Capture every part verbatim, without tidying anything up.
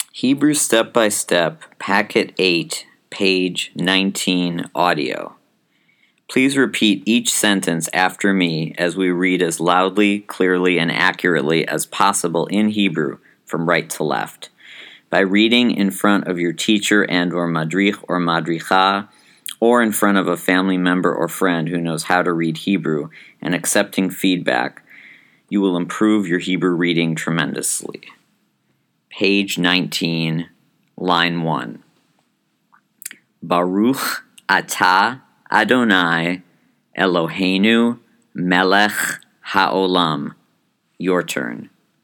Hebrew Step by Step, Packet eight, page nineteen, audio. Please repeat each sentence after me as we read as loudly, clearly, and accurately as possible in Hebrew from right to left. By reading in front of your teacher and or madrich or madricha, or in front of a family member or friend who knows how to read Hebrew, and accepting feedback, you will improve your Hebrew reading tremendously. Page nineteen, line one. Baruch atah Adonai Eloheinu melech haolam. Your turn.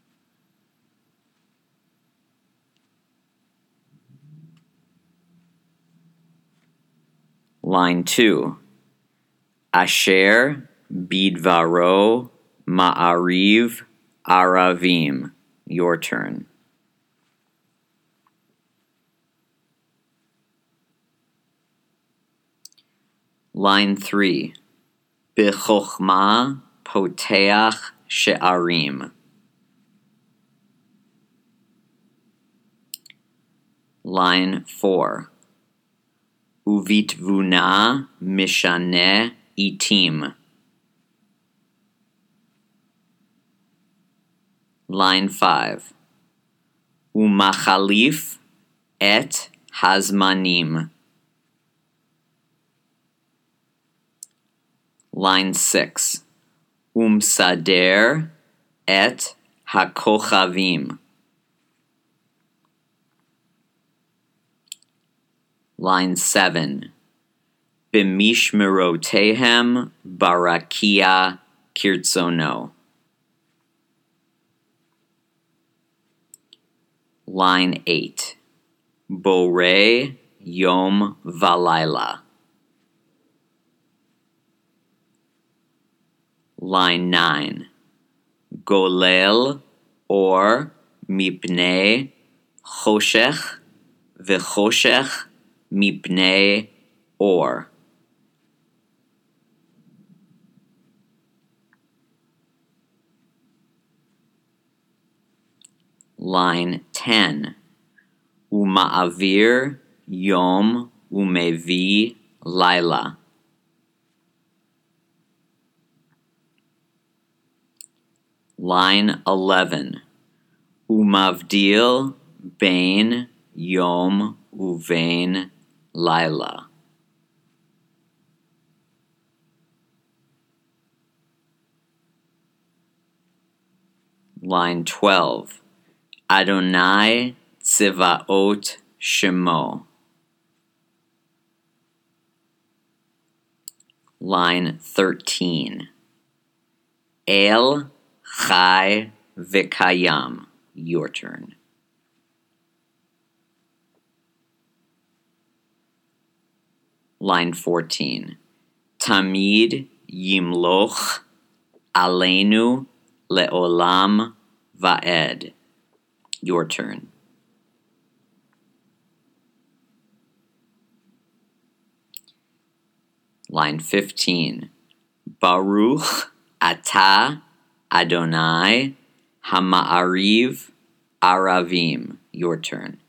Line two. Asher bidvaro ma'ariv aravim. Your turn. Line three. B'chokhmah poteach she'arim. Line four. Uvitvuna mishaneh itim. Line five. Umachalif et hazmanim. Line six. Umsader et hakochavim. Line seven. B'mishmerotehem barakia kirtzono. Line eight. Borei yom valayla. Line nine. Golel or mipnei choshech v'choshech mipnei or. Line ten. Uma'avir yom umevi laila. Line eleven. Umavdil bein yom uvein laila. Line twelve. Adonai tzivaot shemo. Line thirteen. El chai v'kayam. Your turn. Line fourteen. Tamid yimloch aleinu leolam va'ed. Your turn. Line fifteen. Baruch atah Adonai hama'ariv aravim. Your turn.